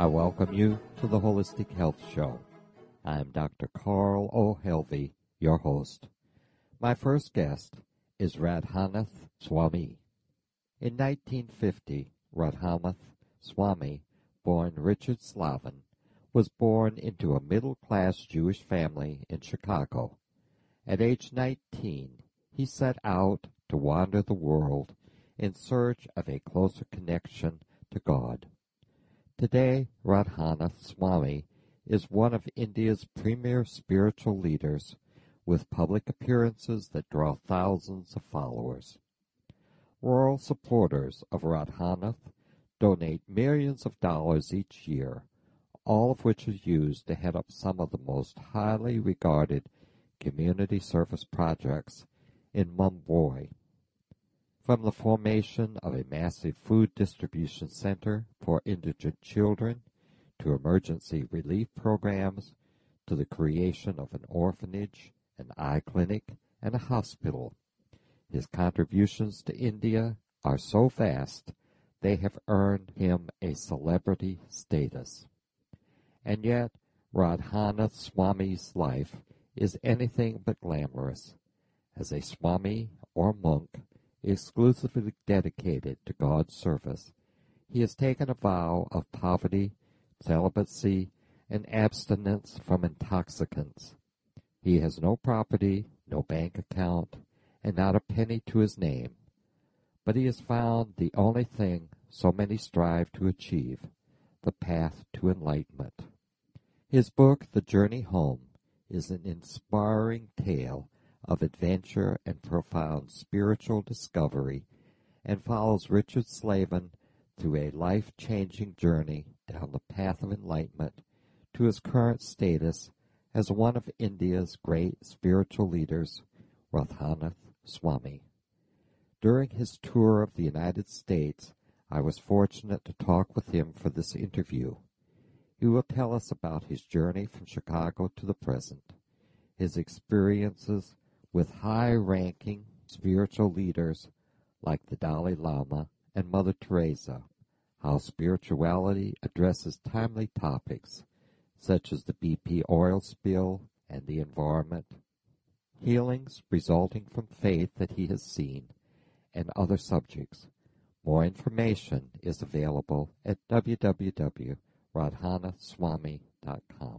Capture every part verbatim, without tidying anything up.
I welcome you to the Holistic Health Show. I am Doctor Carl O. Helvey, your host. My first guest is Radhanath Swami. In nineteen fifty, Radhanath Swami, born Richard Slavin, was born into a middle-class Jewish family in Chicago. At age nineteen, he set out to wander the world in search of a closer connection to God. Today, Radhanath Swami is one of India's premier spiritual leaders, with public appearances that draw thousands of followers. Rural supporters of Radhanath donate millions of dollars each year, all of which is used to head up some of the most highly regarded community service projects in Mumbai. From the formation of a massive food distribution center for indigent children, to emergency relief programs, to the creation of an orphanage, an eye clinic, and a hospital, his contributions to India are so vast they have earned him a celebrity status. And yet, Radhanath Swami's life is anything but glamorous. As a Swami or monk, exclusively dedicated to God's service, he has taken a vow of poverty, celibacy, and abstinence from intoxicants. He has no property, no bank account, and not a penny to his name. But he has found the only thing so many strive to achieve, the path to enlightenment. His book, The Journey Home, is an inspiring tale of adventure and profound spiritual discovery, and follows Richard Slavin through a life-changing journey down the path of enlightenment to his current status as one of India's great spiritual leaders, Radhanath Swami. During his tour of the United States, I was fortunate to talk with him for this interview. He will tell us about his journey from Chicago to the present, his experiences with high-ranking spiritual leaders like the Dalai Lama and Mother Teresa, how spirituality addresses timely topics such as the B P oil spill and the environment, healings resulting from faith that he has seen, and other subjects. More information is available at w w w dot radhanath swami dot com.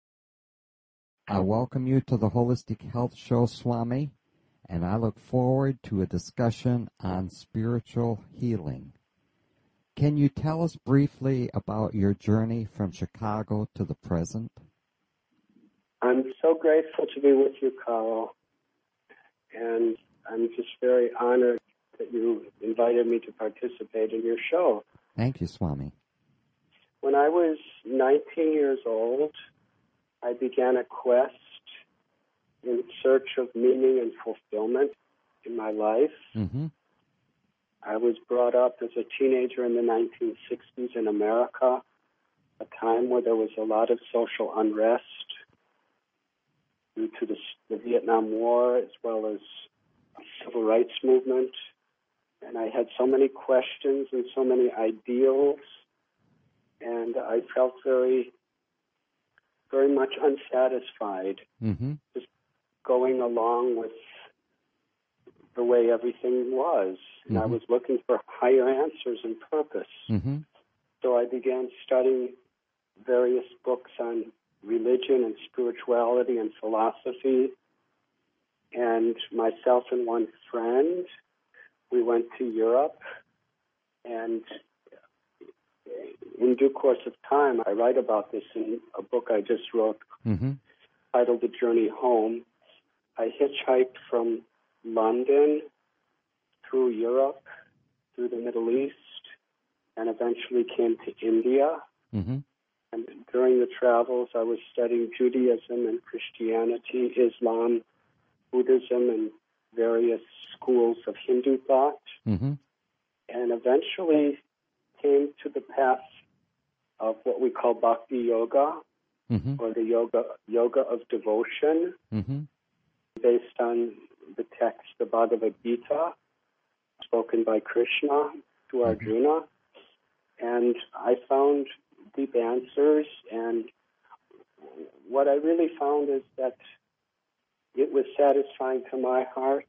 I welcome you to the Holistic Health Show, Swami, and I look forward to a discussion on spiritual healing. Can you tell us briefly about your journey from Chicago to the present? I'm so grateful to be with you, Carl, and I'm just very honored that you invited me to participate in your show. Thank you, Swami. When I was nineteen years old, I began a quest in search of meaning and fulfillment in my life. Mm-hmm. I was brought up as a teenager in the nineteen sixties in America, a time where there was a lot of social unrest due to the, the Vietnam War as well as the civil rights movement. And I had so many questions and so many ideals, and I felt very very much unsatisfied, mm-hmm. just going along with the way everything was. And mm-hmm. I was looking for higher answers and purpose. Mm-hmm. So I began studying various books on religion and spirituality and philosophy. And myself and one friend, we went to Europe, and in due course of time, I write about this in a book I just wrote mm-hmm. titled The Journey Home. I hitchhiked from London through Europe, through the Middle East, and eventually came to India. Mm-hmm. And during the travels, I was studying Judaism and Christianity, Islam, Buddhism, and various schools of Hindu thought. Mm-hmm. And eventually came to the path of what we call Bhakti Yoga, mm-hmm. or the yoga yoga of devotion, mm-hmm. based on the text, the Bhagavad Gita, spoken by Krishna to Arjuna. And I found deep answers. And what I really found is that it was satisfying to my heart.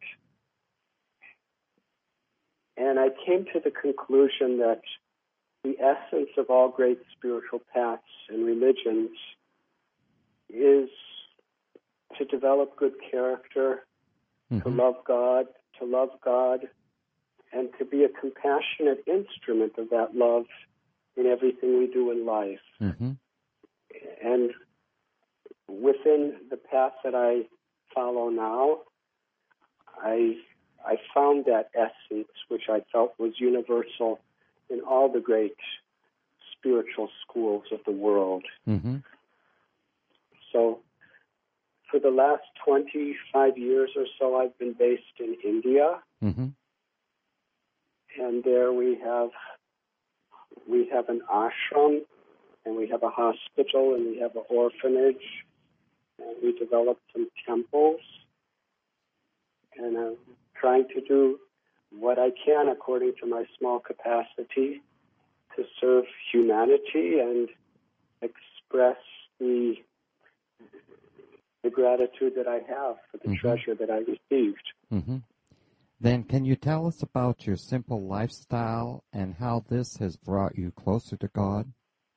And I came to the conclusion that the essence of all great spiritual paths and religions is to develop good character, mm-hmm. to love God, to love God, and to be a compassionate instrument of that love in everything we do in life. Mm-hmm. And within the path that I follow now, I I found that essence, which I felt was universal in all the great spiritual schools of the world. Mm-hmm. So for the last twenty-five years or so, I've been based in India. Mm-hmm. And there we have we have an ashram, and we have a hospital, and we have an orphanage, and we developed some temples. And I'm trying to do what I can according to my small capacity to serve humanity and express the the gratitude that I have for the mm-hmm. treasure that I received. Mm-hmm. Then can you tell us about your simple lifestyle and how this has brought you closer to God?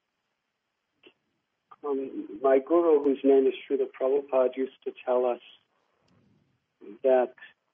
Um, my guru, whose name is Srila Prabhupada, used to tell us that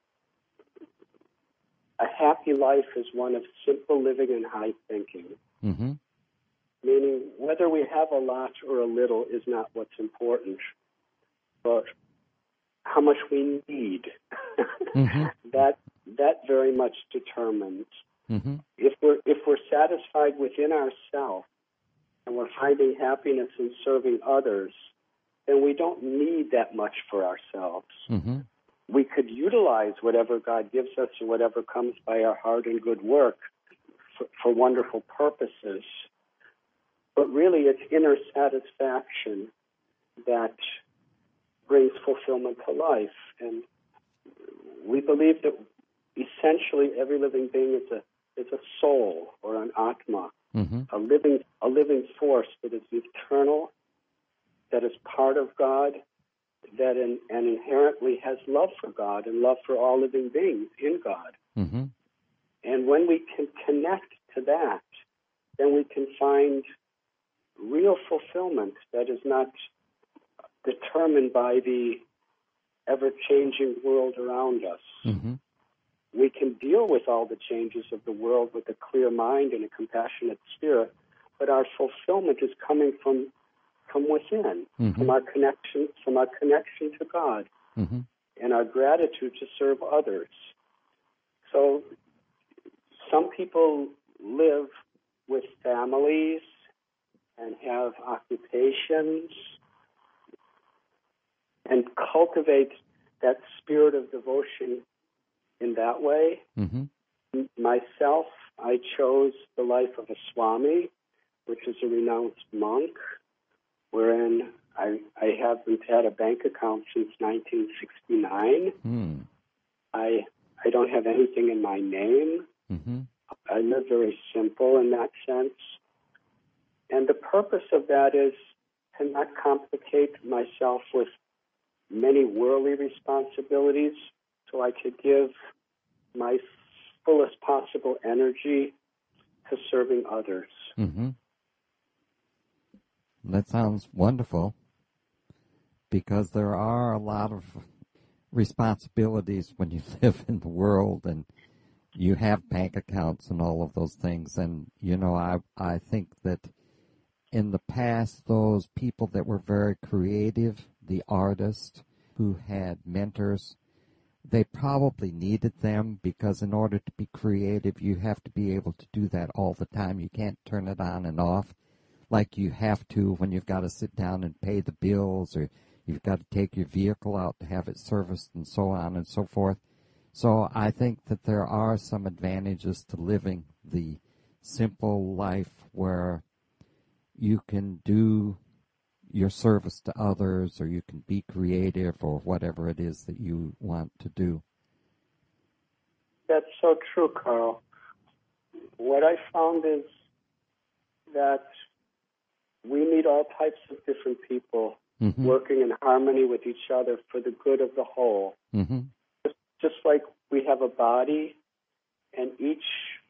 a happy life is one of simple living and high thinking. Mm-hmm. Meaning, whether we have a lot or a little is not what's important, but how much we need. Mm-hmm. That that very much determines. Mm-hmm. If we're if we're satisfied within ourselves and we're finding happiness in serving others, then we don't need that much for ourselves. Mm-hmm. We could utilize whatever God gives us or whatever comes by our hard and good work for, for wonderful purposes. But really, it's inner satisfaction that brings fulfillment to life. And we believe that essentially every living being is a is a soul or an atma, mm-hmm. a living a living force that is eternal, that is part of God, that in, and inherently has love for God and love for all living beings in God. Mm-hmm. And when we can connect to that, then we can find real fulfillment that is not determined by the ever-changing world around us. Mm-hmm. We can deal with all the changes of the world with a clear mind and a compassionate spirit, but our fulfillment is coming from from within, mm-hmm. from our connection, from our connection to God, mm-hmm. and our gratitude to serve others. So, some people live with families and have occupations and cultivate that spirit of devotion in that way. Mm-hmm. Myself, I chose the life of a Swami, which is a renounced monk, wherein I, I haven't had a bank account since nineteen sixty-nine. Mm. I I don't have anything in my name. Mm-hmm. I live very simple in that sense. And the purpose of that is to not complicate myself with many worldly responsibilities, so I could give my fullest possible energy to serving others. Mm-hmm. That sounds wonderful, because there are a lot of responsibilities when you live in the world and you have bank accounts and all of those things. And, you know, I, I think that in the past, those people that were very creative, the artists who had mentors, they probably needed them, because in order to be creative, you have to be able to do that all the time. You can't turn it on and off like you have to when you've got to sit down and pay the bills, or you've got to take your vehicle out to have it serviced and so on and so forth. So I think that there are some advantages to living the simple life where you can do your service to others, or you can be creative, or whatever it is that you want to do. That's so true, Carl. What I found is that we meet all types of different people mm-hmm. working in harmony with each other for the good of the whole. Mm-hmm. Just, just like we have a body, and each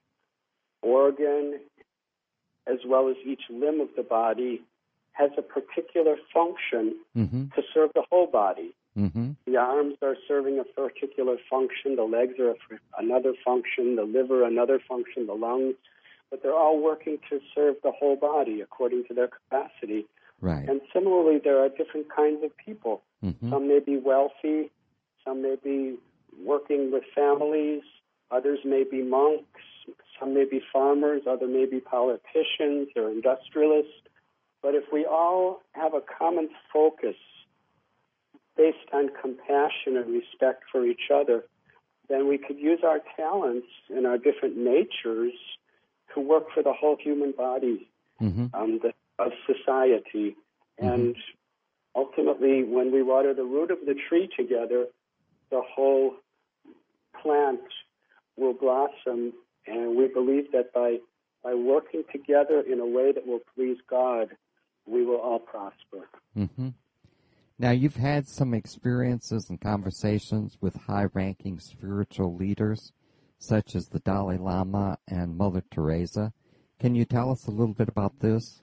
organ, as well as each limb of the body, has a particular function mm-hmm. to serve the whole body. Mm-hmm. The arms are serving a particular function, the legs are another function, the liver another function, the lungs, but they're all working to serve the whole body according to their capacity. Right. And similarly, there are different kinds of people. Mm-hmm. Some may be wealthy, some may be working with families, others may be monks, some may be farmers, others may be politicians or industrialists. But if we all have a common focus based on compassion and respect for each other, then we could use our talents and our different natures to work for the whole human body mm-hmm. um, the, of society. Mm-hmm. And ultimately, when we water the root of the tree together, the whole plant will blossom. And we believe that by, by working together in a way that will please God, we will all prosper. Mm-hmm. Now, you've had some experiences and conversations with high-ranking spiritual leaders, such as the Dalai Lama and Mother Teresa. Can you tell us a little bit about this?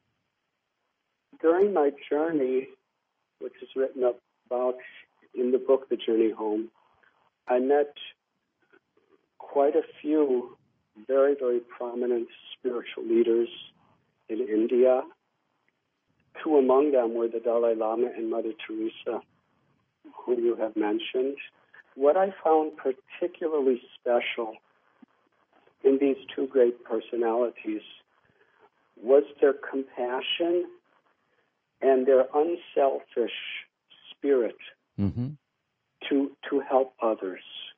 During my journey, which is written about in the book, The Journey Home, I met quite a few very, very prominent spiritual leaders in India. Two among them were the Dalai Lama and Mother Teresa, who you have mentioned. What I found particularly special in these two great personalities was their compassion and their unselfish spirit mm-hmm. to, to help others.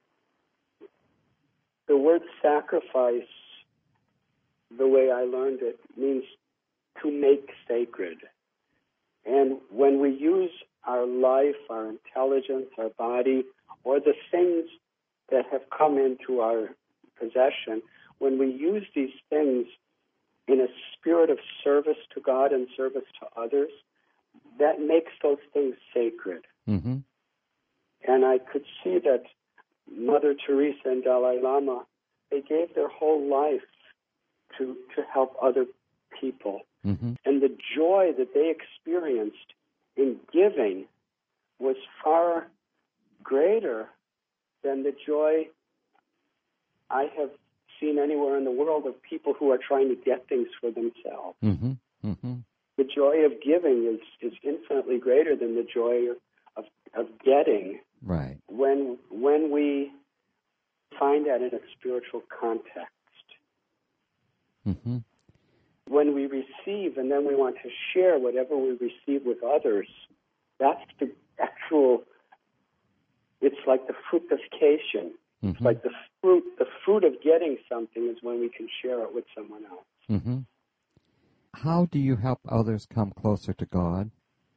The word sacrifice, the way I learned it, means to make sacred. And when we use our life, our intelligence, our body, or the things that have come into our possession, when we use these things in a spirit of service to God and service to others, that makes those things sacred. Mm-hmm. And I could see that Mother Teresa and Dalai Lama, they gave their whole life to, to help other people. Mm-hmm. And the joy that they experienced in giving was far greater than the joy I have seen anywhere in the world of people who are trying to get things for themselves. Mm-hmm. Mm-hmm. The joy of giving is, is infinitely greater than the joy of, of getting. Right. When when we find that in a spiritual context. Mm-hmm. When we receive and then we want to share whatever we receive with others, that's the actual, it's like the fructification. Mm-hmm. It's like the fruit, the fruit of getting something is when we can share it with someone else. Mm-hmm. How do you help others come closer to God?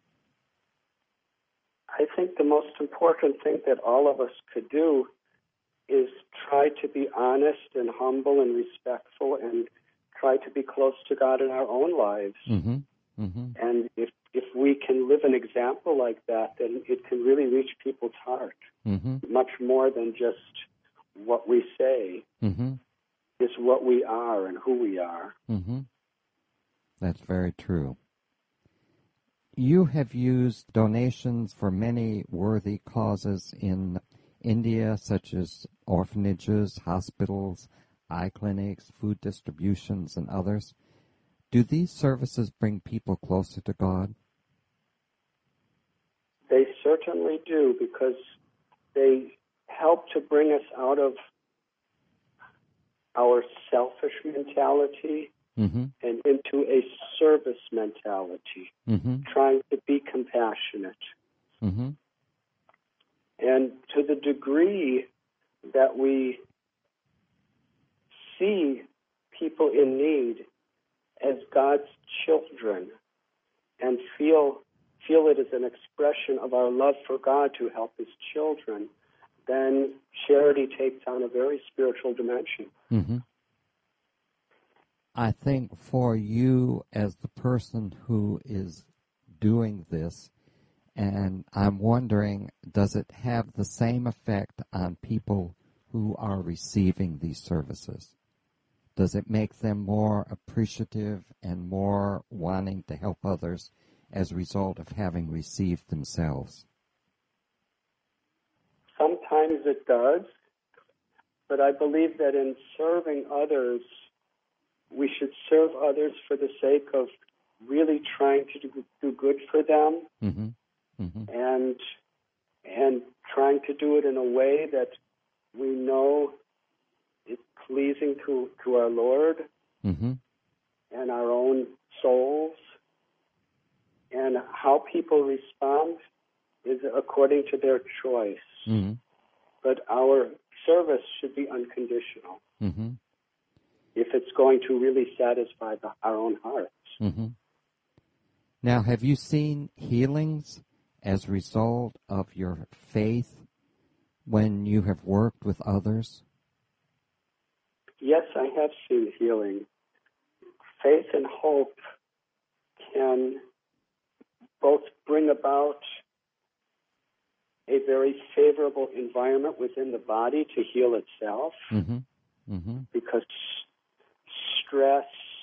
I think the most important thing that all of us could do is try to be honest and humble and respectful and try to be close to God in our own lives. Mm-hmm. Mm-hmm. And if if we can live an example like that, then it can really reach people's heart. Mm-hmm. Much more than just what we say. Mm-hmm. Is what we are and who we are. Mm-hmm. That's very true. You have used donations for many worthy causes in India, such as orphanages, hospitals, eye clinics, food distributions, and others. Do these services bring people closer to God? They certainly do, because they help to bring us out of our selfish mentality mm-hmm. and into a service mentality, mm-hmm. trying to be compassionate. Mm-hmm. And to the degree that we see people in need as God's children and feel feel it as an expression of our love for God to help His children, then charity takes on a very spiritual dimension. Mm-hmm. I think for you as the person who is doing this, and I'm wondering, does it have the same effect on people who are receiving these services? Does it make them more appreciative and more wanting to help others as a result of having received themselves? Sometimes it does, but I believe that in serving others, we should serve others for the sake of really trying to do, do good for them, mm-hmm. Mm-hmm. and and trying to do it in a way that we know is pleasing to, to our Lord mm-hmm. and our own souls. And how people respond is according to their choice. Mm-hmm. But our service should be unconditional mm-hmm. if it's going to really satisfy the, our own hearts. Mm-hmm. Now, have you seen healings as a result of your faith when you have worked with others? Yes, I have seen healing. Faith and hope can both bring about a very favorable environment within the body to heal itself, mm-hmm. Mm-hmm. because stress,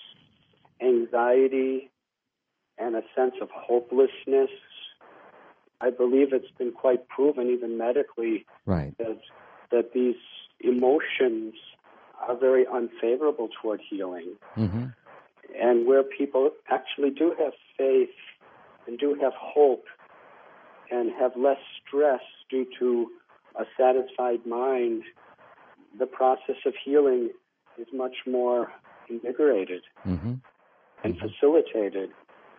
anxiety, and a sense of hopelessness, I believe it's been quite proven, even medically, right. that that these emotions are very unfavorable toward healing. Mm-hmm. And where people actually do have faith and do have hope and have less stress due to a satisfied mind, the process of healing is much more invigorated mm-hmm. and mm-hmm. facilitated.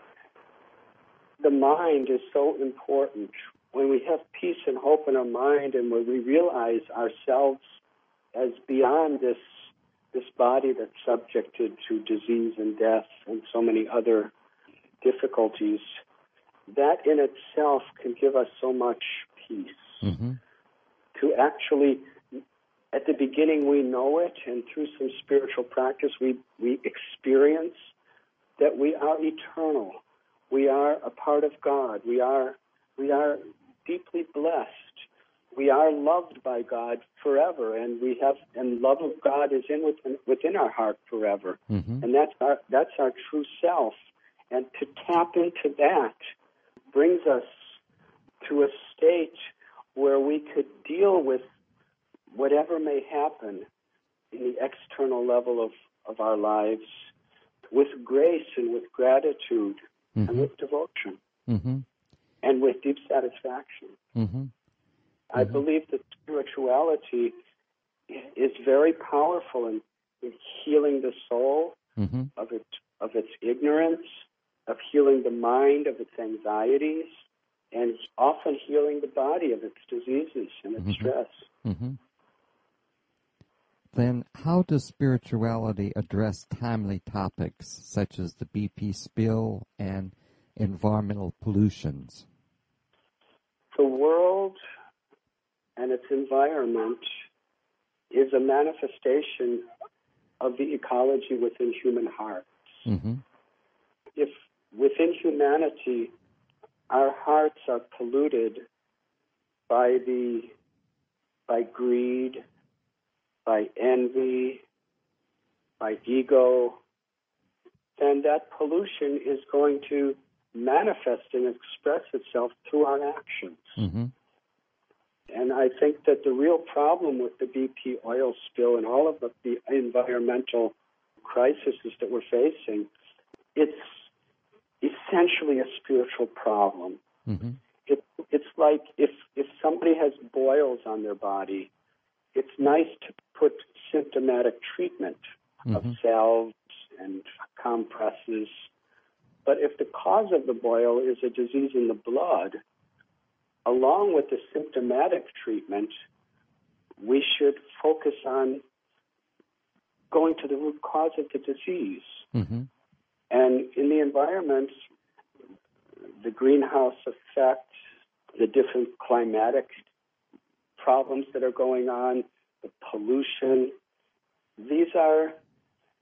The mind is so important. When we have peace and hope in our mind, and when we realize ourselves as beyond this this body that's subjected to disease and death and so many other difficulties, that in itself can give us so much peace. Mm-hmm. To actually, at the beginning we know it, and through some spiritual practice we, we experience that we are eternal. We are a part of God. We are we are deeply blessed. We are loved by God forever, and we have and love of God is in within, within our heart forever, mm-hmm. and that's our that's our true self. And to tap into that brings us to a state where we could deal with whatever may happen in the external level of, of our lives with grace and with gratitude mm-hmm. and with devotion mm-hmm. and with deep satisfaction. Mm-hmm. I mm-hmm. believe that spirituality is very powerful in, in healing the soul mm-hmm. of its of its ignorance, of healing the mind of its anxieties, and often healing the body of its diseases and its mm-hmm. stress. Mm-hmm. Then how does spirituality address timely topics such as the B P spill and environmental pollutions? The world and its environment is a manifestation of the ecology within human hearts. Mm-hmm. If within humanity our hearts are polluted by the by greed, by envy, by ego, then that pollution is going to manifest and express itself through our actions. Mm-hmm. And I think that the real problem with the B P oil spill and all of the, the environmental crises that we're facing, it's essentially a spiritual problem. Mm-hmm. It, it's like if, if somebody has boils on their body, it's nice to put symptomatic treatment mm-hmm. of salves and compresses. But if the cause of the boil is a disease in the blood, along with the symptomatic treatment, we should focus on going to the root cause of the disease. Mm-hmm. And in the environment, the greenhouse effect, the different climatic problems that are going on, the pollution, these are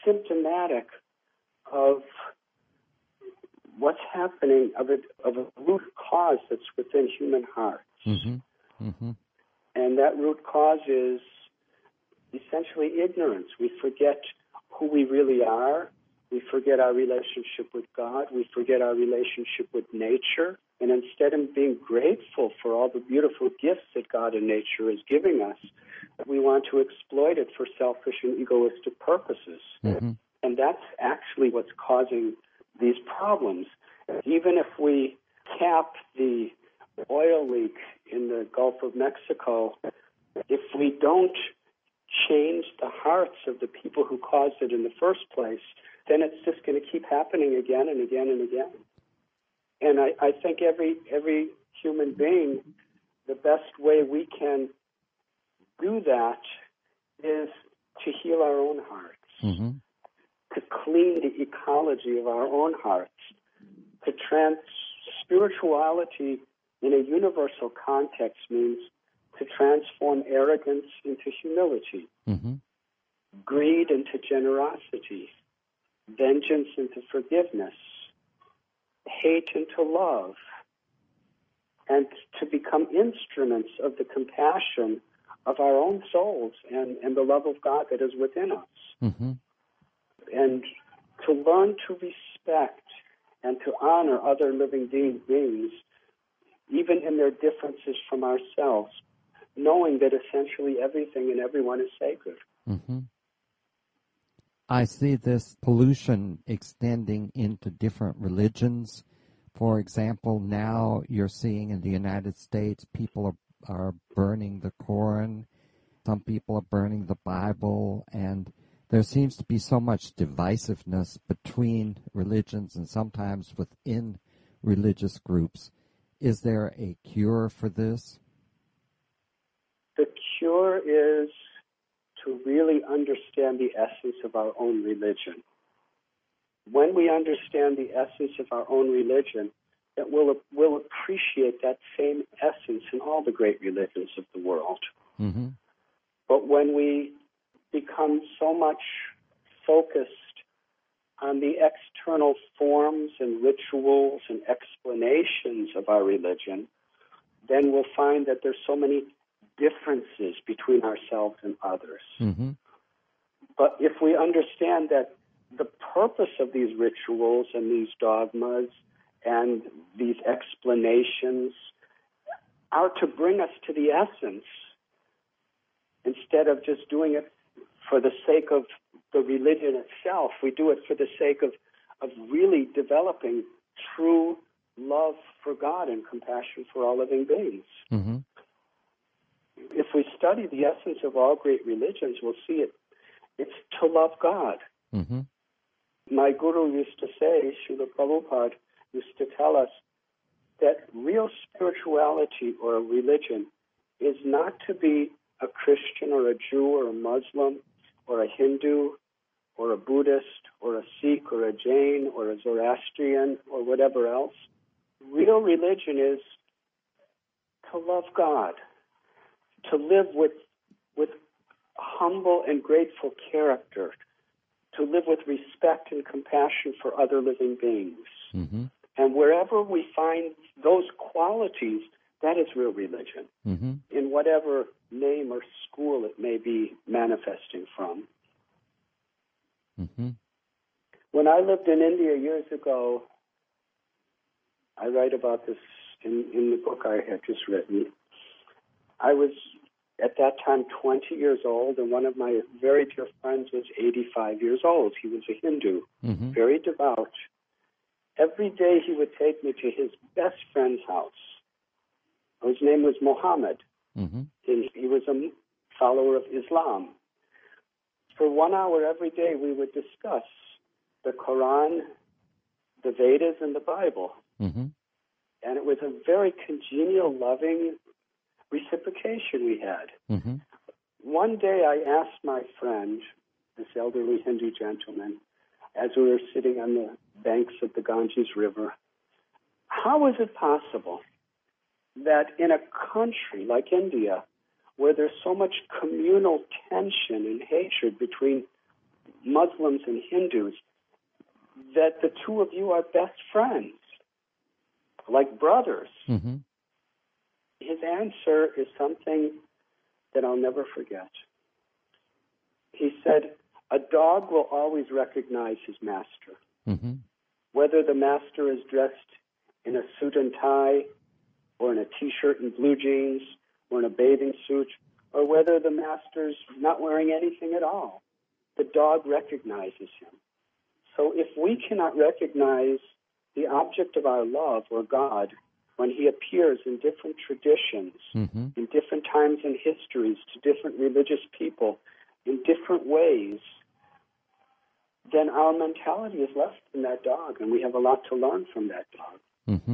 symptomatic of what's happening, of a, of a root cause that's within human hearts. Mm-hmm. Mm-hmm. And that root cause is essentially ignorance. We forget who we really are. We forget our relationship with God. We forget our relationship with nature. And instead of being grateful for all the beautiful gifts that God and nature is giving us, we want to exploit it for selfish and egoistic purposes. Mm-hmm. And that's actually what's causing these problems. Even if we cap the oil leak in the Gulf of Mexico, if we don't change the hearts of the people who caused it in the first place, then it's just going to keep happening again and again and again. And I, I think every every human being, the best way we can do that is to heal our own hearts, Mm-hmm. to clean the ecology of our own hearts, to trans spirituality in a universal context means to transform arrogance into humility, Mm-hmm. greed into generosity, vengeance into forgiveness, hate into love, and to become instruments of the compassion of our own souls and, and the love of God that is within us. Mm-hmm. And to learn to respect and to honor other living being, beings, even in their differences from ourselves, knowing that essentially everything and everyone is sacred. Mm-hmm. I see this pollution extending into different religions. For example, now you're seeing in the United States people are, are burning the Koran. Some people are burning the Bible. And there seems to be so much divisiveness between religions and sometimes within religious groups. Is there a cure for this? The cure is to really understand the essence of our own religion. When we understand the essence of our own religion, that we'll, we'll appreciate that same essence in all the great religions of the world. Mm-hmm. But when we become so much focused on the external forms and rituals and explanations of our religion, then we'll find that there's so many differences between ourselves and others. Mm-hmm. But if we understand that the purpose of these rituals and these dogmas and these explanations are to bring us to the essence, instead of just doing it for the sake of the religion itself, we do it for the sake of, of really developing true love for God and compassion for all living beings. Mm-hmm. If we study the essence of all great religions, we'll see it. It's to love God. Mm-hmm. My guru used to say, Srila Prabhupada used to tell us that real spirituality or religion is not to be a Christian or a Jew or a Muslim or a Hindu or a Buddhist or a Sikh or a Jain or a Zoroastrian or whatever else. Real religion is to love God, to live with with humble and grateful character, to live with respect and compassion for other living beings. Mm-hmm. And wherever we find those qualities, that is real religion, Mm-hmm. in whatever name or school it may be manifesting from. Mm-hmm. When I lived in India years ago, I write about this in, in the book I had just written. I was, at that time, twenty years old, and one of my very dear friends was eighty-five years old. He was a Hindu, Mm-hmm. very devout. Every day he would take me to his best friend's house. His name was Muhammad. Mm-hmm. He, he was a follower of Islam. For one hour every day, we would discuss the Quran, the Vedas, and the Bible. Mm-hmm. And it was a very congenial, loving reciprocation we had. Mm-hmm. One day I asked my friend, this elderly Hindu gentleman, as we were sitting on the banks of the Ganges River, how is it possible that in a country like India, where there's so much communal tension and hatred between Muslims and Hindus, that the two of you are best friends, like brothers. Mm-hmm. His answer is something that I'll never forget. He said, a dog will always recognize his master. Mm-hmm. Whether the master is dressed in a suit and tie, or in a T-shirt and blue jeans, or in a bathing suit, or whether the master's not wearing anything at all, the dog recognizes him. So if we cannot recognize the object of our love, or God, when he appears in different traditions, mm-hmm. in different times in histories, to different religious people, in different ways, then our mentality is less than that dog, and we have a lot to learn from that dog. Mm-hmm.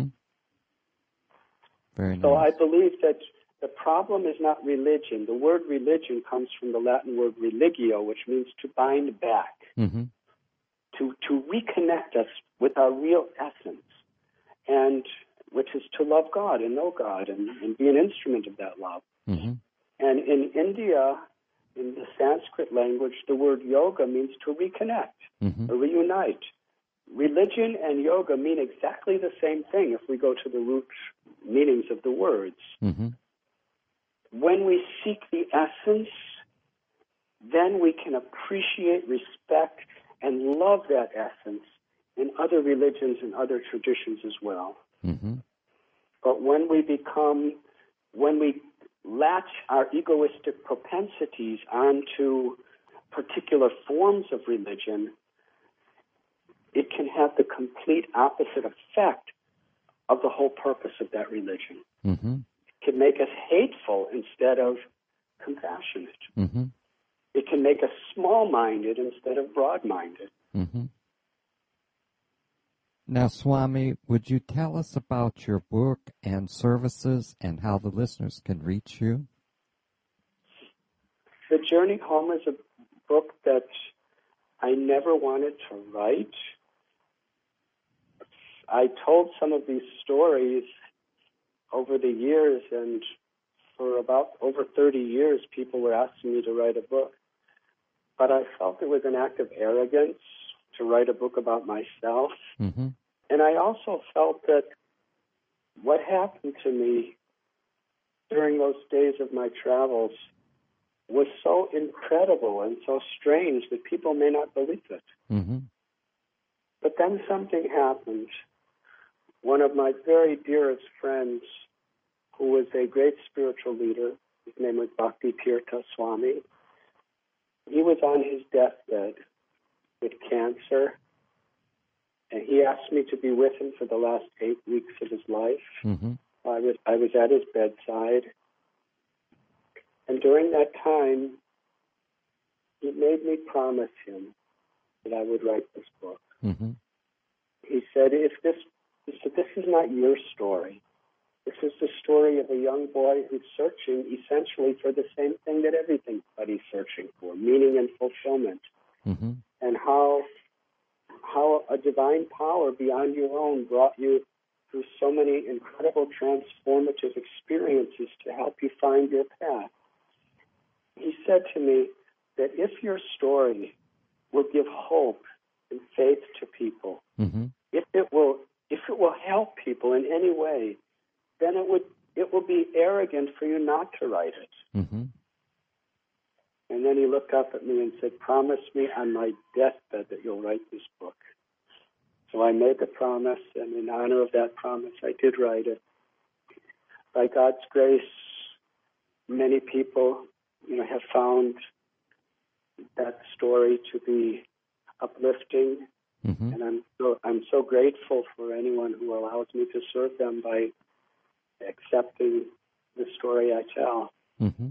Very So nice. I believe that the problem is not religion. The word religion comes from the Latin word religio, which means to bind back, mm-hmm. to, to reconnect us with our real essence, and which is to love God and know God and, and be an instrument of that love. Mm-hmm. And in India, in the Sanskrit language, the word yoga means to reconnect, mm-hmm. or reunite. Religion and yoga mean exactly the same thing if we go to the root meanings of the words. Mm-hmm. When we seek the essence, then we can appreciate, respect, and love that essence in other religions and other traditions as well. Mm-hmm. But when we become, when we latch our egoistic propensities onto particular forms of religion, it can have the complete opposite effect of the whole purpose of that religion. Mm-hmm. It can make us hateful instead of compassionate. Mm-hmm. It can make us small-minded instead of broad-minded. Mm-hmm. Now, Swami, would you tell us about your book and services and how the listeners can reach you? The Journey Home is a book that I never wanted to write. I told some of these stories over the years, and for about over thirty years, people were asking me to write a book. But I felt it was an act of arrogance to write a book about myself. Mm-hmm. And I also felt that what happened to me during those days of my travels was so incredible and so strange that people may not believe it. Mm-hmm. But then something happened. One of my very dearest friends, who was a great spiritual leader, his name was Bhakti Tirtha Swami, he was on his deathbed with cancer, and he asked me to be with him for the last eight weeks of his life. Mm-hmm. I was I was at his bedside, and during that time, he made me promise him that I would write this book. Mm-hmm. He said, "If this, he said, this is not your story. This is the story of a young boy who's searching essentially for the same thing that everybody's searching for, meaning and fulfillment, Mm-hmm. and how how a divine power beyond your own brought you through so many incredible transformative experiences to help you find your path." He said to me that if your story will give hope and faith to people, Mm-hmm. if it will if it will help people in any way, then it would it will be arrogant for you not to write it. Mm-hmm. And then he looked up at me and said, "Promise me on my deathbed that you'll write this book." So I made the promise, and in honor of that promise, I did write it. By God's grace, many people, you know, have found that story to be uplifting, Mm-hmm. and I'm so I'm so grateful for anyone who allows me to serve them by accepting the story I tell. Mm-hmm.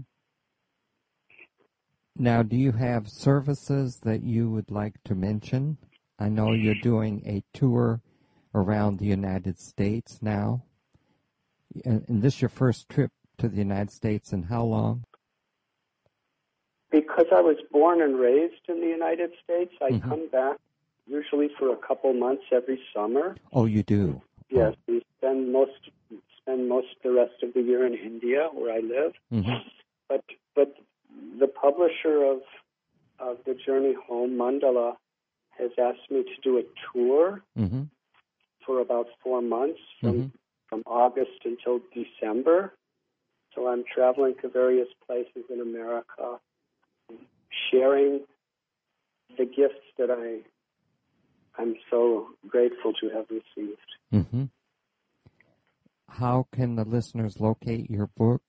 Now, do you have services that you would like to mention? I know you're doing a tour around the United States now. And, and this your first trip to the United States in how long? Because I was born and raised in the United States, I Mm-hmm. come back usually for a couple months every summer. Oh, you do? Yes, we spend most spend most the rest of the year in India, where I live. Mm-hmm. But but the publisher of of the Journey Home, Mandala, has asked me to do a tour mm-hmm. for about four months from, mm-hmm. from August until December. So I'm traveling to various places in America, sharing the gifts that I, I'm so grateful to have received. Mm-hmm. How can the listeners locate your book?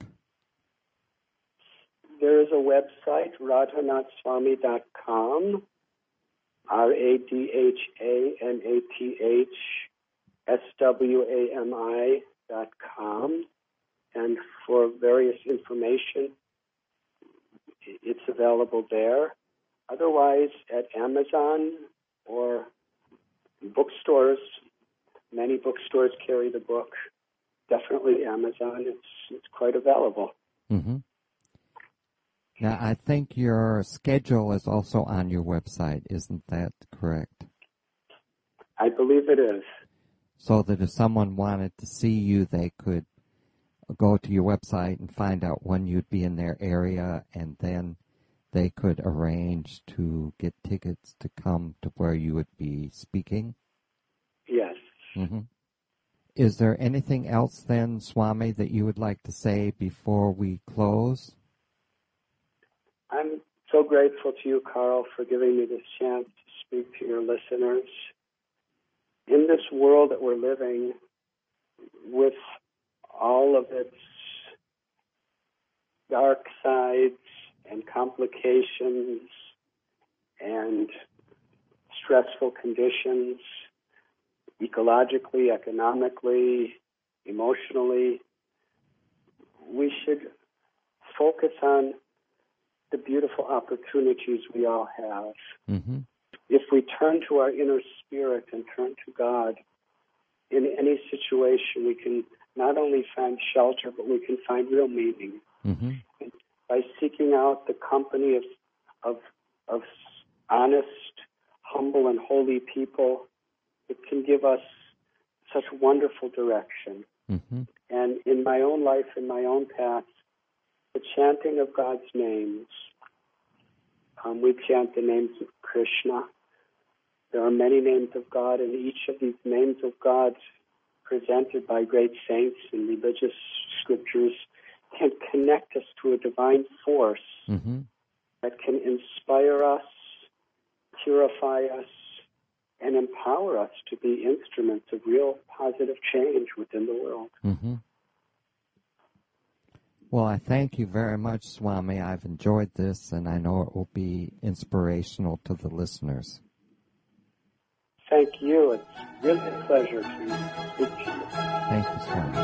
There is a website, radhanath swami dot com, R A D H A N A T H S W A M I dot com. And for various information, it's available there. Otherwise, at Amazon or bookstores, many bookstores carry the book. Definitely Amazon. It's it's quite available. Mm-hmm. Now, I think your schedule is also on your website. Isn't that correct? I believe it is. So that if someone wanted to see you, they could go to your website and find out when you'd be in their area, and then they could arrange to get tickets to come to where you would be speaking? Yes. Mm-hmm. Is there anything else then, Swami, that you would like to say before we close? I'm so grateful to you, Carl, for giving me this chance to speak to your listeners. In this world that we're living, with all of its dark sides and complications and stressful conditions, ecologically, economically, emotionally, we should focus on the beautiful opportunities we all have. Mm-hmm. If we turn to our inner spirit and turn to God, in any situation we can not only find shelter, but we can find real meaning. Mm-hmm. And by seeking out the company of, of, of honest, humble, and holy people, it can give us such wonderful direction. Mm-hmm. And in my own life, in my own path, the chanting of God's names, um, we chant the names of Krishna. There are many names of God, and each of these names of God presented by great saints in religious scriptures can connect us to a divine force mm-hmm. that can inspire us, purify us, and empower us to be instruments of real positive change within the world. Mm-hmm. Well, I thank you very much, Swami. I've enjoyed this, and I know it will be inspirational to the listeners. Thank you. It's really a pleasure to speak to you. Thank you,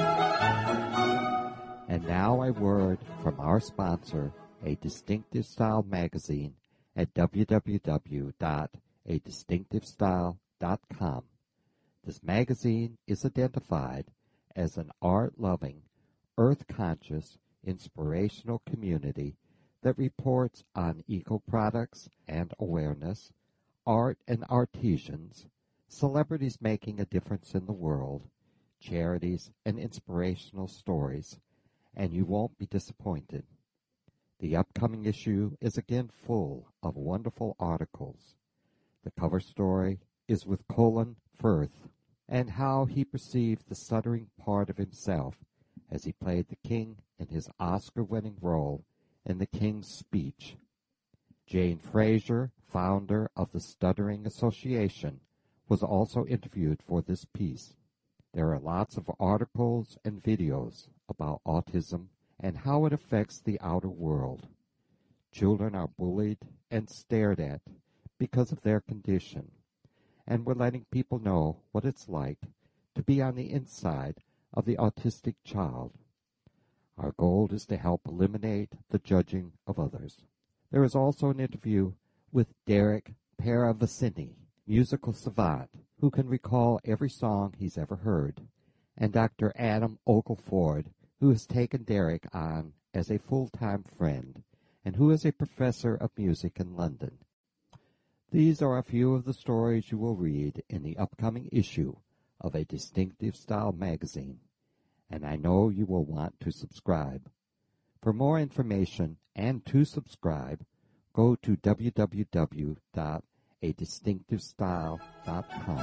Swami. And now a word from our sponsor, A Distinctive Style magazine at w w w dot a distinctive style dot com. This magazine is identified as an art-loving, earth-conscious, inspirational community that reports on eco-products and awareness, art and artisans, celebrities making a difference in the world, charities and inspirational stories, and you won't be disappointed. The upcoming issue is again full of wonderful articles. The cover story is with Colin Firth and how he perceived the stuttering part of himself as he played the king in his Oscar-winning role in The King's Speech. Jane Fraser, founder of the Stuttering Association, was also interviewed for this piece. There are lots of articles and videos about autism and how it affects the outer world. Children are bullied and stared at because of their condition, and we're letting people know what it's like to be on the inside of the autistic child. Our goal is to help eliminate the judging of others. There is also an interview with Derek Paravicini, musical savant who can recall every song he's ever heard, and Doctor Adam Ogleford, who has taken Derek on as a full-time friend and who is a professor of music in London. These are a few of the stories you will read in the upcoming issue of A Distinctive Style magazine, and I know you will want to subscribe. For more information and to subscribe, go to w w w dot a distinctive style dot com.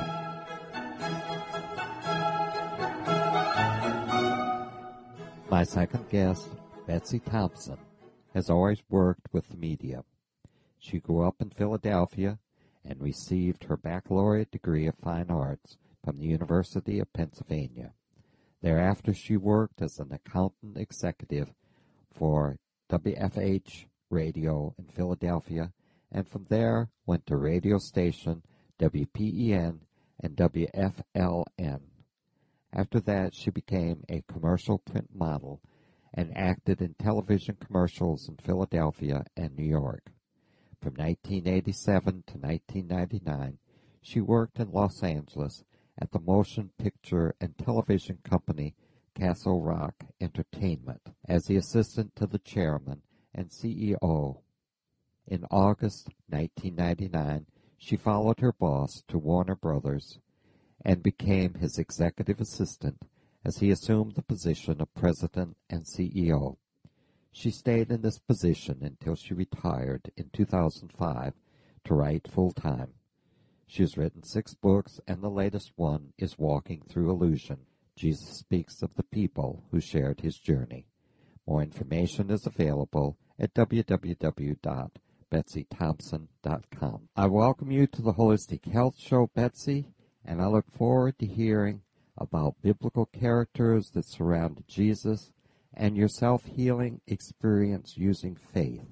My second guest, Betsy Thompson, has always worked with the media. She grew up in Philadelphia and received her baccalaureate degree of fine arts from the University of Pennsylvania. Thereafter, she worked as an accountant executive for W F H Radio in Philadelphia, and from there went to radio station W P E N and W F L N. After that, she became a commercial print model and acted in television commercials in Philadelphia and New York. From nineteen eighty-seven to nineteen ninety-nine, she worked in Los Angeles at the motion picture and television company Castle Rock Entertainment as the assistant to the chairman and C E O. In August nineteen ninety-nine, she followed her boss to Warner Brothers and became his executive assistant as he assumed the position of president and C E O. She stayed in this position until she retired in two thousand five to write full-time. She has written six books, and the latest one is Walking Through Illusion. Jesus speaks of the people who shared his journey. More information is available at w w w dot betsy thompson dot com. I welcome you to the Holistic Health Show, Betsy, and I look forward to hearing about biblical characters that surrounded Jesus and your self-healing experience using faith.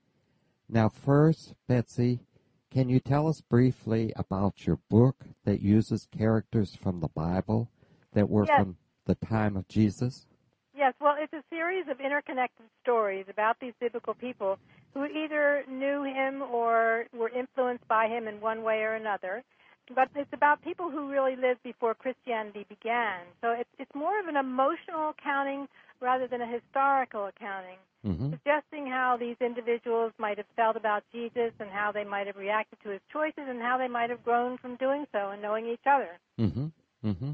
Now first, Betsy, can you tell us briefly about your book that uses characters from the Bible that were yes. from the time of Jesus? Yes, well, it's a series of interconnected stories about these biblical people who either knew him or were influenced by him in one way or another. But it's about people who really lived before Christianity began. So it's, it's more of an emotional accounting rather than a historical accounting, mm-hmm. suggesting how these individuals might have felt about Jesus and how they might have reacted to his choices and how they might have grown from doing so and knowing each other. Mm-hmm. Mm-hmm.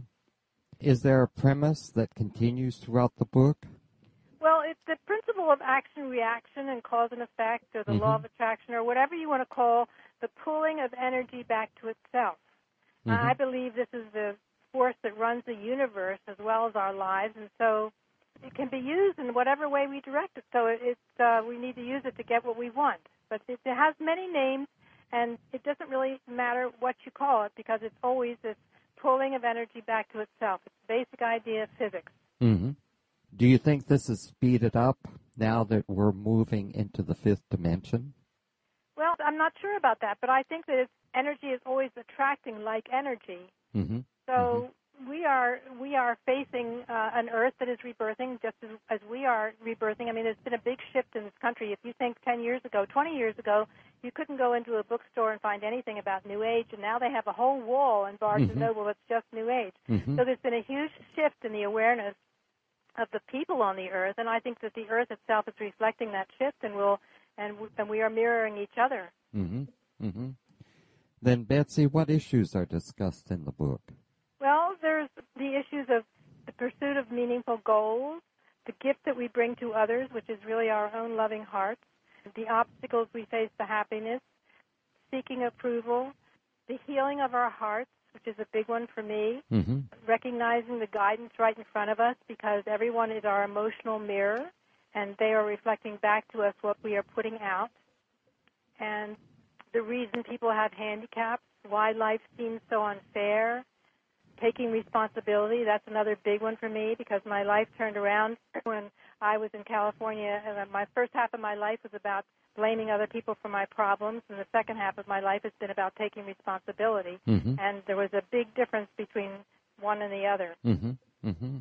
Is there a premise that continues throughout the book? Well, it's the principle of action-reaction and cause and effect, or the mm-hmm. law of attraction, or whatever you want to call the pulling of energy back to itself. Mm-hmm. Uh, I believe this is the force that runs the universe as well as our lives, and so it can be used in whatever way we direct it. So it, it's, uh, we need to use it to get what we want. But it, it has many names, and it doesn't really matter what you call it because it's always this pulling of energy back to itself. It's the basic idea of physics. Mm-hmm. Do you think this is speeded up now that we're moving into the fifth dimension? Well, I'm not sure about that, but I think that it's, energy is always attracting like energy. Mm-hmm. So mm-hmm. we are we are facing uh, an Earth that is rebirthing just as, as we are rebirthing. I mean, there's been a big shift in this country. If you think ten years ago, twenty years ago, you couldn't go into a bookstore and find anything about New Age, and now they have a whole wall in Barnes mm-hmm. and Noble that's just New Age. Mm-hmm. So there's been a huge shift in the awareness of the people on the Earth, and I think that the Earth itself is reflecting that shift, and we'll and we, and we are mirroring each other. Mm-hmm. Mm-hmm. Then, Betsy, what issues are discussed in the book? Well, there's the issues of the pursuit of meaningful goals, the gift that we bring to others, which is really our own loving hearts, the obstacles we face to happiness, seeking approval, the healing of our hearts, which is a big one for me, mm-hmm. recognizing the guidance right in front of us because everyone is our emotional mirror, and they are reflecting back to us what we are putting out, and the reason people have handicaps, why life seems so unfair, taking responsibility. That's another big one for me because my life turned around when I was in California. My first half of my life was about blaming other people for my problems, and the second half of my life has been about taking responsibility. Mm-hmm. And there was a big difference between one and the other. Mm-hmm. Mm-hmm.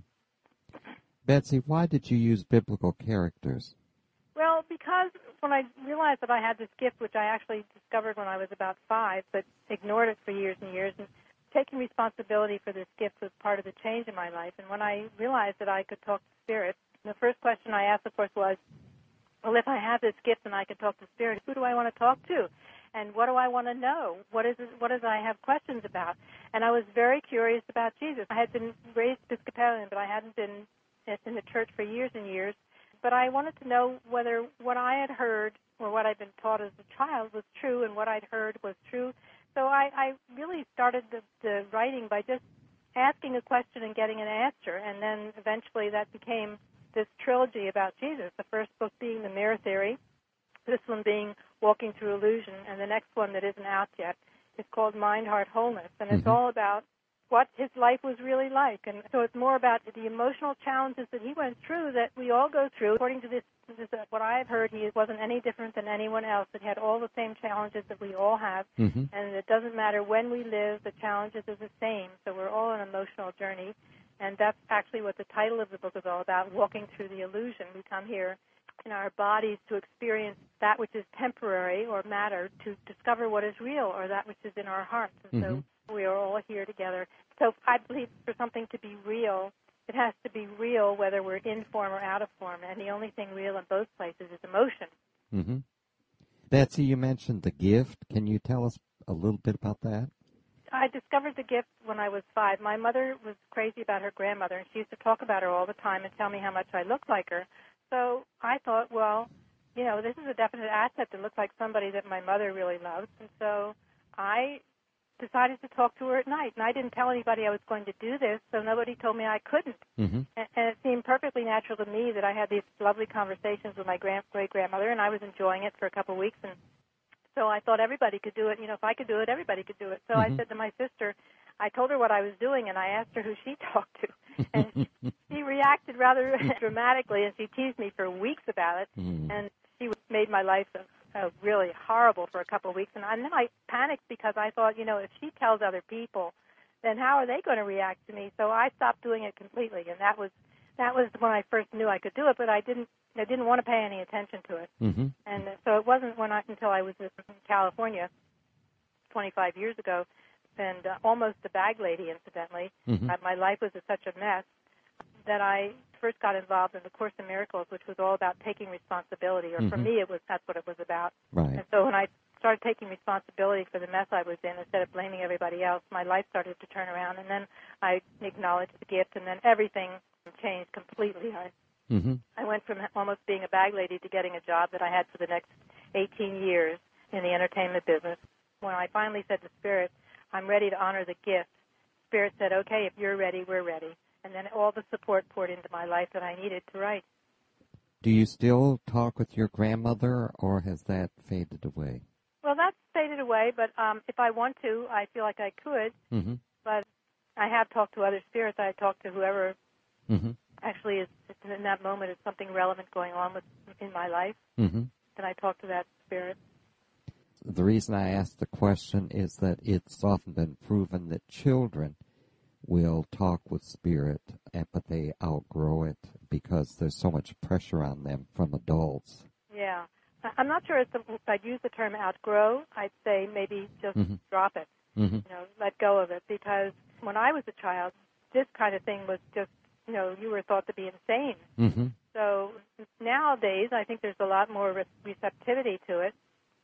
Betsy, why did you use biblical characters? Well, because when I realized that I had this gift, which I actually discovered when I was about five, but ignored it for years and years, and taking responsibility for this gift was part of the change in my life. And when I realized that I could talk to Spirit, the first question I asked, of course, was, well, if I have this gift and I can talk to Spirit, who do I want to talk to? And what do I want to know? What is it, what does I have questions about? And I was very curious about Jesus. I had been raised Episcopalian, but I hadn't been in the church for years and years. But I wanted to know whether what I had heard or what I'd been taught as a child was true, and what I'd heard was true. So I, I really started the, the writing by just asking a question and getting an answer, and then eventually that became this trilogy about Jesus, the first book being The Mirror Theory, this one being Walking Through Illusion, and the next one that isn't out yet is called Mind, Heart, Wholeness, and it's mm-hmm. all about what his life was really like. And so it's more about the emotional challenges that he went through that we all go through. According to this, this is what I've heard, he wasn't any different than anyone else. It had all the same challenges that we all have, mm-hmm. and it doesn't matter when we live, the challenges are the same. So we're all on an emotional journey, and that's actually what the title of the book is all about, Walking Through the Illusion. We come here in our bodies to experience that which is temporary or matter, to discover what is real, or that which is in our hearts. And mm-hmm. so we are all here together. So I believe for something to be real, it has to be real whether we're in form or out of form, and the only thing real in both places is emotion. Mm-hmm. Betsy, you mentioned the gift. Can you tell us a little bit about that? I discovered the gift when I was five. My mother was crazy about her grandmother, and she used to talk about her all the time and tell me how much I looked like her. So I thought, well, you know, this is a definite asset to look like somebody that my mother really loves. And so I decided to talk to her at night. And I didn't tell anybody I was going to do this, so nobody told me I couldn't. Mm-hmm. And, and it seemed perfectly natural to me that I had these lovely conversations with my grand, great-grandmother, and I was enjoying it for a couple of weeks. And so I thought everybody could do it. You know, if I could do it, everybody could do it. So mm-hmm. I said to my sister, I told her what I was doing, and I asked her who she talked to. And she, she reacted rather dramatically, and she teased me for weeks about it. Mm-hmm. And she made my life uh, really horrible for a couple of weeks. And, I, and then I panicked because I thought, you know, if she tells other people, then how are they going to react to me? So I stopped doing it completely, and that was that was when I first knew I could do it, but I didn't I didn't want to pay any attention to it. Mm-hmm. And so it wasn't when I, until I was in California twenty-five years ago, and uh, almost a bag lady, incidentally. Mm-hmm. Uh, my life was a, such a mess that I first got involved in the Course in Miracles, which was all about taking responsibility, or mm-hmm. for me, it was that's what it was about. Right. And so when I started taking responsibility for the mess I was in, instead of blaming everybody else, my life started to turn around, and then I acknowledged the gift, and then everything changed completely. I, mm-hmm. I went from almost being a bag lady to getting a job that I had for the next eighteen years in the entertainment business. When I finally said to Spirit, I'm ready to honor the gift, Spirit said, okay, if you're ready, we're ready. And then all the support poured into my life that I needed to write. Do you still talk with your grandmother, or has that faded away? Well, that's faded away, but um, if I want to, I feel like I could. Mm-hmm. But I have talked to other spirits. I talked to whoever mm-hmm. actually is in that moment is something relevant going on with in my life. Mm-hmm. Then I talk to that spirit. The reason I ask the question is that it's often been proven that children will talk with spirit, but they outgrow it because there's so much pressure on them from adults. Yeah. I'm not sure if I'd use the term outgrow. I'd say maybe just mm-hmm. drop it, mm-hmm. you know, let go of it. Because when I was a child, this kind of thing was just, you know, you were thought to be insane. Mm-hmm. So nowadays, I think there's a lot more re- receptivity to it.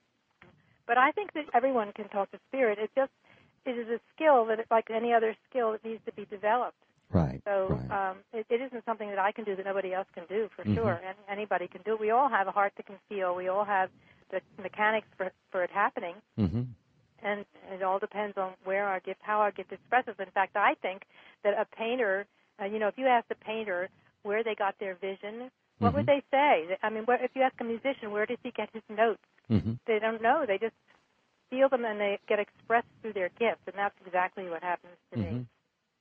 But I think that everyone can talk to spirit. It just it is a skill that, like any other skill, that needs to be developed. Right. So right. Um, it, it isn't something that I can do that nobody else can do, for mm-hmm. sure. And anybody can do it. We all have a heart that can feel. We all have the mechanics for for it happening. Mm-hmm. And it all depends on where our gift, how our gift expresses. In fact, I think that a painter, uh, you know, if you ask a painter where they got their vision, what mm-hmm. would they say? I mean, where, if you ask a musician, where does he get his notes? Mm-hmm. They don't know. They just feel them, and they get expressed through their gifts, and that's exactly what happens to mm-hmm. me.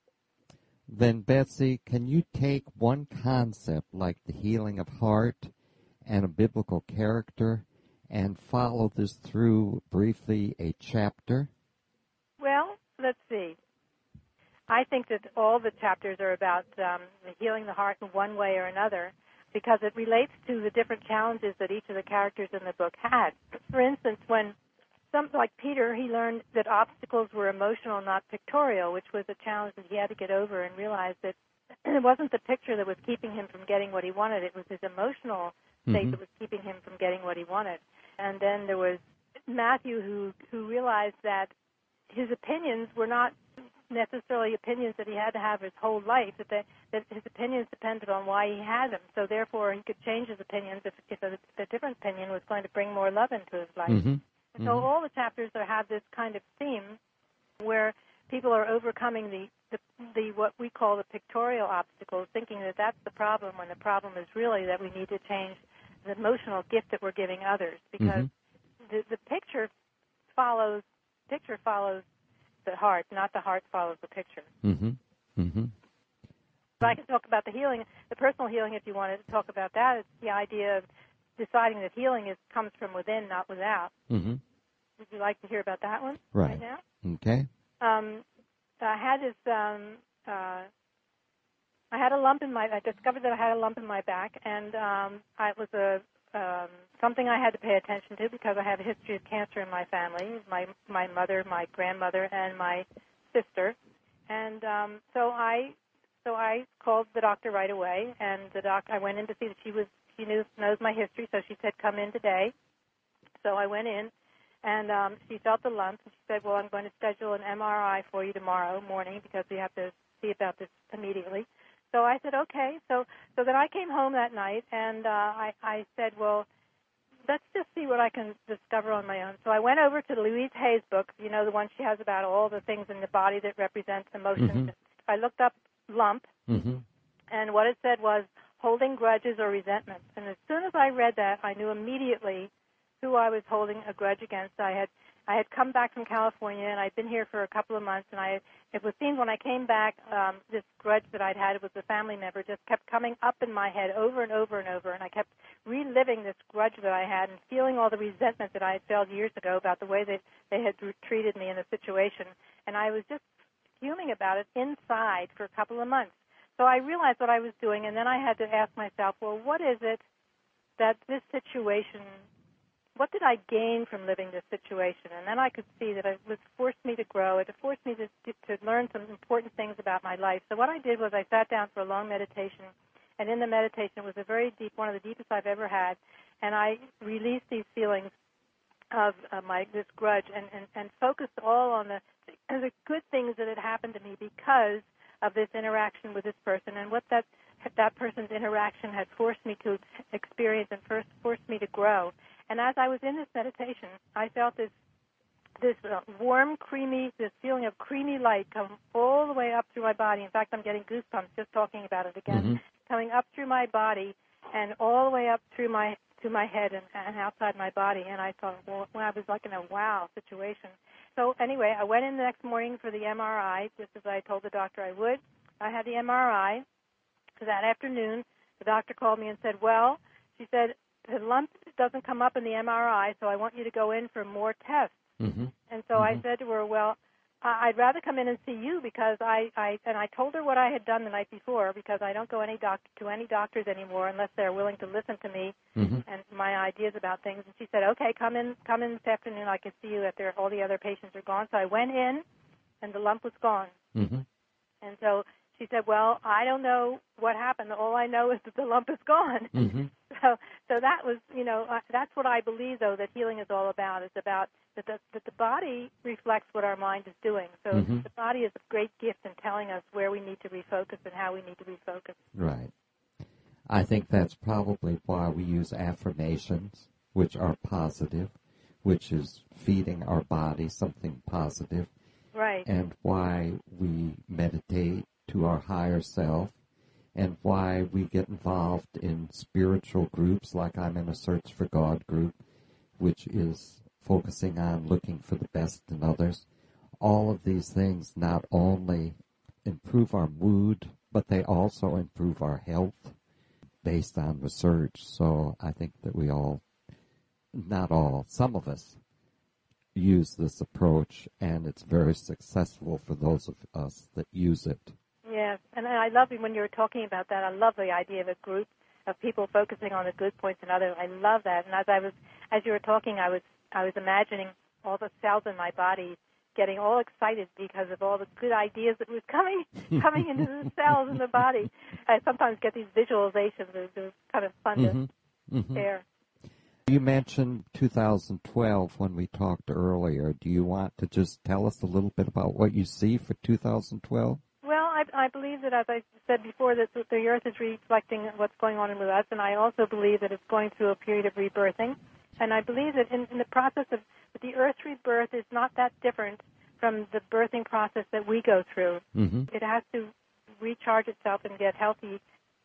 Then, Betsy, can you take one concept like the healing of heart and a biblical character and follow this through briefly a chapter? Well, let's see. I think that all the chapters are about um, healing the heart in one way or another, because it relates to the different challenges that each of the characters in the book had. For instance, when some, like Peter, he learned that obstacles were emotional, not pictorial, which was a challenge that he had to get over, and realize that it wasn't the picture that was keeping him from getting what he wanted. It was his emotional state mm-hmm. that was keeping him from getting what he wanted. And then there was Matthew, who, who realized that his opinions were not necessarily opinions that he had to have his whole life, that they, that his opinions depended on why he had them. So therefore, he could change his opinions if, if a, a different opinion was going to bring more love into his life. Mm-hmm. And so mm-hmm. all the chapters are, have this kind of theme where people are overcoming the, the, the what we call the pictorial obstacles, thinking that that's the problem, when the problem is really that we need to change the emotional gift that we're giving others, because mm-hmm. the, the picture follows picture follows the heart, not the heart follows the picture. Mm-hmm. Mm-hmm. So I can talk about the healing, the personal healing, if you wanted to talk about that. It's the idea of deciding that healing is comes from within, not without. Mm-hmm. Would you like to hear about that one right, right now? Okay. Um, I had this. Um, uh, I had a lump in my. I discovered that I had a lump in my back, and um, I, it was a um, something I had to pay attention to because I have a history of cancer in my family. My my mother, my grandmother, and my sister, and um, so I so I called the doctor right away, and the doc. I went in to see that she was. She knew knows my history, so she said, "Come in today." So I went in. And um, she felt the lump, and she said, well, I'm going to schedule an M R I for you tomorrow morning because we have to see about this immediately. So I said, okay. So so then I came home that night, and uh, I, I said, well, let's just see what I can discover on my own. So I went over to Louise Hay's book, you know, the one she has about all the things in the body that represent emotions. Mm-hmm. I looked up lump, mm-hmm. and what it said was holding grudges or resentments. And as soon as I read that, I knew immediately who I was holding a grudge against. I had I had come back from California, and I'd been here for a couple of months, and I it was seemed when I came back, um, this grudge that I'd had with a family member just kept coming up in my head over and over and over, and I kept reliving this grudge that I had and feeling all the resentment that I had felt years ago about the way that they had treated me in the situation, and I was just fuming about it inside for a couple of months. So I realized what I was doing, and then I had to ask myself, well, what is it that this situation what did I gain from living this situation? And then I could see that it was forced me to grow. It forced me to, to learn some important things about my life. So what I did was I sat down for a long meditation, and in the meditation it was a very deep, one of the deepest I've ever had, and I released these feelings of uh, my this grudge and, and, and focused all on the, the good things that had happened to me because of this interaction with this person and what that that person's interaction had forced me to experience and first forced me to grow. And as I was in this meditation, I felt this this uh, warm, creamy, this feeling of creamy light come all the way up through my body. In fact, I'm getting goosebumps just talking about it again, mm-hmm. coming up through my body and all the way up through my to my head and, and outside my body. And I thought, well, I was like in a wow situation. So anyway, I went in the next morning for the M R I, just as I told the doctor I would. I had the M R I. So that afternoon, the doctor called me and said, well, she said, the lump doesn't come up in the M R I, so I want you to go in for more tests. Mm-hmm. And so mm-hmm. I said to her, well, I'd rather come in and see you because I, I, and I told her what I had done the night before because I don't go any doc, to any doctors anymore unless they're willing to listen to me mm-hmm. and my ideas about things. And she said, okay, come in, come in this afternoon. I can see you after all the other patients are gone. So I went in, and the lump was gone. Mm-hmm. And so she said, well, I don't know what happened. All I know is that the lump is gone. Mm-hmm. So so that was, you know, uh, that's what I believe, though, that healing is all about. It's about that the, that the body reflects what our mind is doing. So mm-hmm. the body is a great gift in telling us where we need to refocus and how we need to refocus. Right. I think that's probably why we use affirmations, which are positive, which is feeding our body something positive. Right. And why we meditate to our higher self, and why we get involved in spiritual groups, like I'm in a Search for God group, which is focusing on looking for the best in others. All of these things not only improve our mood, but they also improve our health based on research. So I think that we all, not all, some of us, use this approach, and it's very successful for those of us that use it. Yes, and I love it when you were talking about that. I love the idea of a group of people focusing on the good points in others. I love that. And as I was, as you were talking, I was, I was imagining all the cells in my body getting all excited because of all the good ideas that was coming, coming into the cells in the body. I sometimes get these visualizations. They're kind of fun mm-hmm. to mm-hmm. share. You mentioned two thousand twelve when we talked earlier. Do you want to just tell us a little bit about what you see for two thousand twelve? Well, I I, I believe that, as I said before, that the Earth is reflecting what's going on with us, and I also believe that it's going through a period of rebirthing. And I believe that in, in the process of the Earth's rebirth is not that different from the birthing process that we go through. Mm-hmm. It has to recharge itself and get healthy,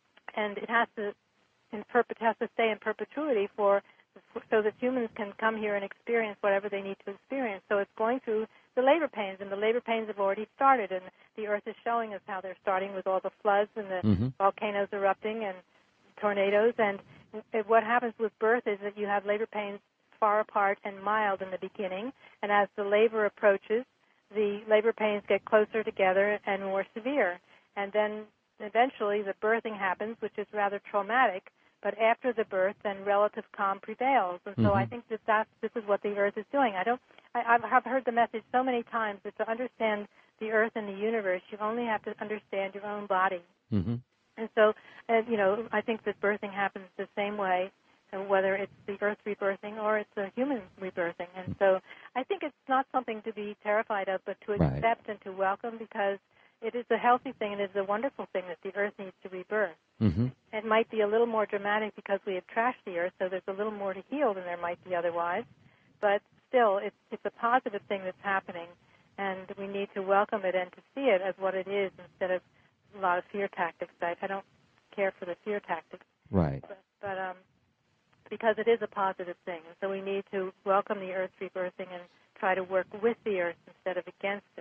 and it has to in perpet has to stay in perpetuity for so that humans can come here and experience whatever they need to experience. So it's going through the labor pains, and the labor pains have already started, and the Earth is showing us how they're starting with all the floods and the mm-hmm. volcanoes erupting and tornadoes. And it, what happens with birth is that you have labor pains far apart and mild in the beginning, and as the labor approaches, the labor pains get closer together and more severe. And then eventually the birthing happens, which is rather traumatic, but after the birth, then relative calm prevails. And so mm-hmm. I think that that's, this is what the Earth is doing. I don't, I, I have heard the message so many times that to understand the Earth and the universe, you only have to understand your own body. Mm-hmm. And so, uh, you know, I think that birthing happens the same way, uh, whether it's the Earth rebirthing or it's a human rebirthing. And so I think it's not something to be terrified of, but to accept right. and to welcome, because it is a healthy thing and it is a wonderful thing that the Earth needs to rebirth. Mm-hmm. It might be a little more dramatic because we have trashed the Earth, so there's a little more to heal than there might be otherwise. But still, it's, it's a positive thing that's happening, and we need to welcome it and to see it as what it is instead of a lot of fear tactics. I, I don't care for the fear tactics. Right. But, but um, because it is a positive thing. And so we need to welcome the Earth's rebirthing and try to work with the Earth instead of against it.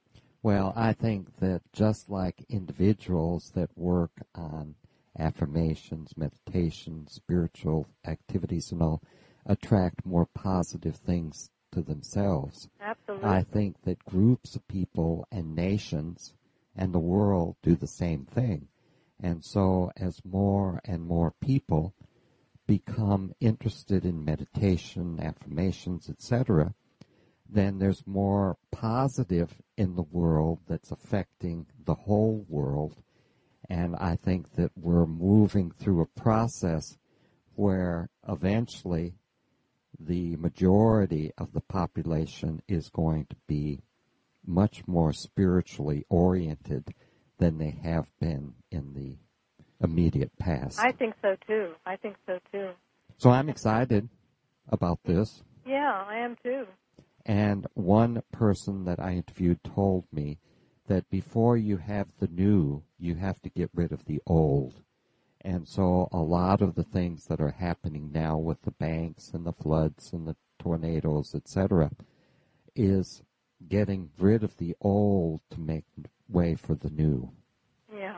Well, I think that just like individuals that work on affirmations, meditation, spiritual activities and all attract more positive things to themselves. Absolutely. I think that groups of people and nations and the world do the same thing. And so as more and more people become interested in meditation, affirmations, et cetera, then there's more positive in the world that's affecting the whole world. And I think that we're moving through a process where eventually the majority of the population is going to be much more spiritually oriented than they have been in the immediate past. I think so, too. I think so, too. So I'm excited about this. Yeah, I am, too. And one person that I interviewed told me that before you have the new, you have to get rid of the old. And so a lot of the things that are happening now with the banks and the floods and the tornadoes, et cetera, is getting rid of the old to make way for the new. Yeah,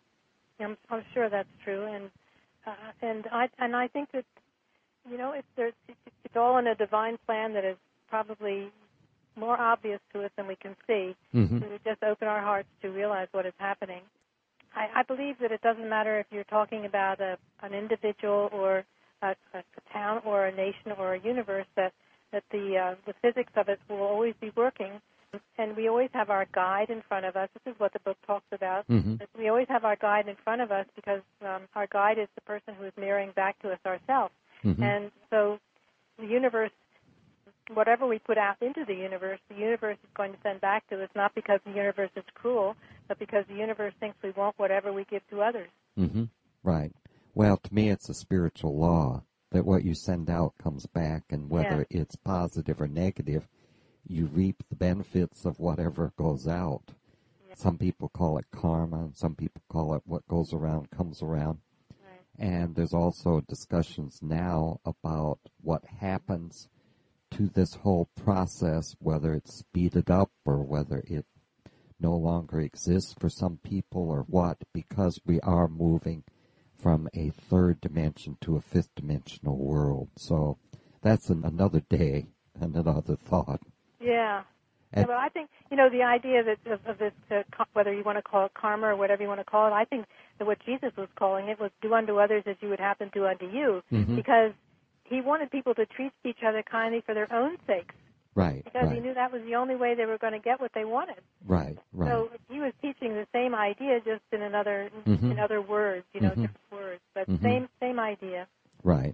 I'm, I'm sure that's true, and uh, and I and I think that you know it's there's, it's all in a divine plan that is probably more obvious to us than we can see. Mm-hmm. So we just open our hearts to realize what is happening. I, I believe that it doesn't matter if you're talking about a, an individual or a, a, a town or a nation or a universe, that, that the, uh, the physics of it will always be working. And we always have our guide in front of us. This is what the book talks about. Mm-hmm. We always have our guide in front of us because um, our guide is the person who is mirroring back to us ourselves. Mm-hmm. And so the universe, whatever we put out into the universe, the universe is going to send back to us, not because the universe is cruel, but because the universe thinks we want whatever we give to others. Mm-hmm. Right. Well, to me, it's a spiritual law that what you send out comes back, and whether yeah. it's positive or negative, you reap the benefits of whatever goes out. Yeah. Some people call it karma, and some people call it what goes around comes around. Right. And there's also discussions now about what happens to this whole process, whether it's speeded up or whether it no longer exists for some people or what, because we are moving from a third dimension to a fifth dimensional world. So that's an, another day and another thought. Yeah. yeah. But I think, you know, the idea that of, of this, uh, whether you want to call it karma or whatever you want to call it, I think that what Jesus was calling it was do unto others as you would have them do unto you, mm-hmm. because he wanted people to treat each other kindly for their own sakes. Right, Because right. he knew that was the only way they were going to get what they wanted. Right, right. So he was teaching the same idea, just in another, mm-hmm. in other words, you know, mm-hmm. different words, but mm-hmm. same, same idea. Right.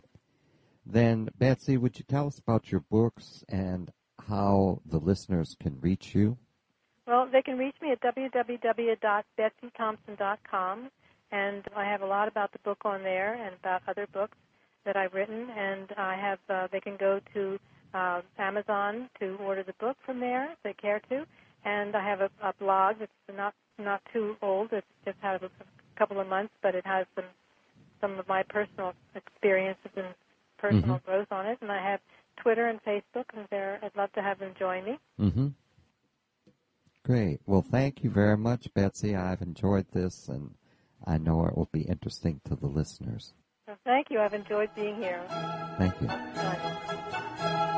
Then, Betsy, would you tell us about your books and how the listeners can reach you? Well, they can reach me at w w w dot betsy thompson dot com, and I have a lot about the book on there and about other books that I've written. And I have uh, they can go to uh, Amazon to order the book from there if they care to. And I have a, a blog that's not not too old. It's just had a, a couple of months, but it has some some of my personal experiences and personal mm-hmm. growth on it. And I have Twitter and Facebook, and there I'd love to have them join me. Mm-hmm. Great. Well, thank you very much, Betsy. I've enjoyed this, and I know it will be interesting to the listeners. Well, thank you. I've enjoyed being here. Thank you. Bye.